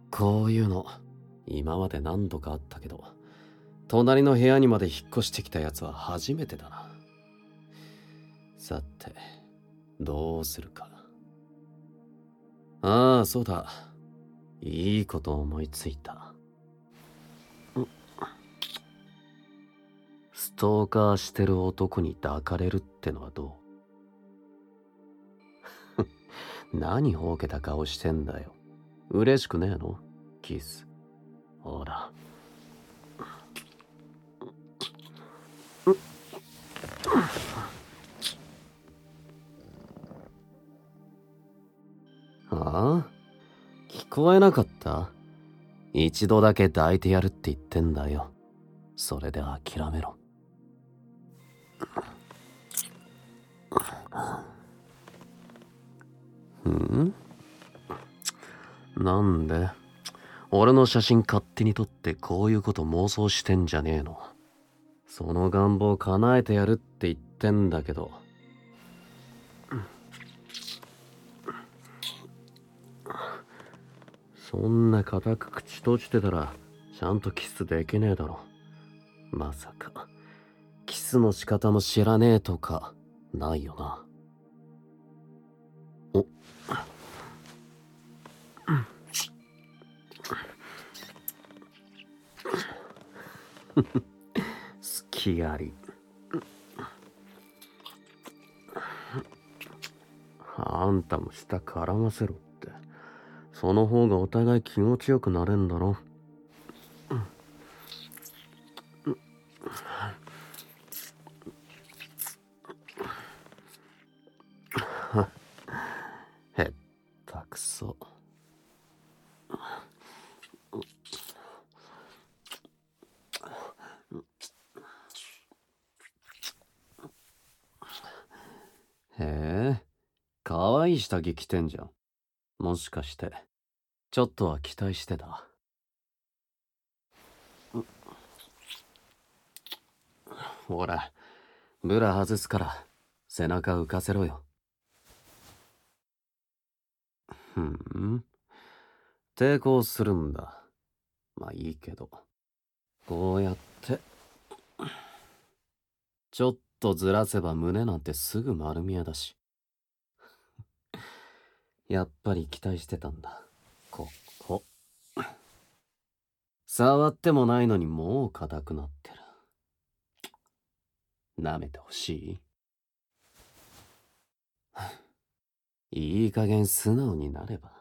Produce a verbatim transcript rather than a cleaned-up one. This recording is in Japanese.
こういうの今まで何度かあったけど、隣の部屋にまで引っ越してきたやつは初めてだな。さてどうするか。ああ、そうだ、いいこと思いついた。ストーカーしてる男に抱かれるってのはどう？何ほうけた顔してんだよ。嬉しくねえの？キス。ほら。ああ？聞こえなかった？一度だけ抱いてやるって言ってんだよ。それで諦めろ。ん？なんで俺の写真勝手に撮ってこういうこと妄想してんじゃねえの？その願望叶えてやるって言ってんだけど。そんな固く口閉じてたらちゃんとキスできねえだろ。まさかキスの仕方も知らねえとかないよな。お隙あり。あんたも舌絡ませろって。その方がお互い気持ちよくなれんだろ。へったくそ。へえ、かわいい下着着てんじゃん。もしかしてちょっとは期待してた？ほら、ブラ外すから背中浮かせろよ。ふん、抵抗するんだ。まあいいけど、こうやってちょっとずらせば胸なんてすぐ丸見えだし。やっぱり期待してたんだ。ここ触ってもないのにもう硬くなってる。舐めてほしい？いい加減素直になれば。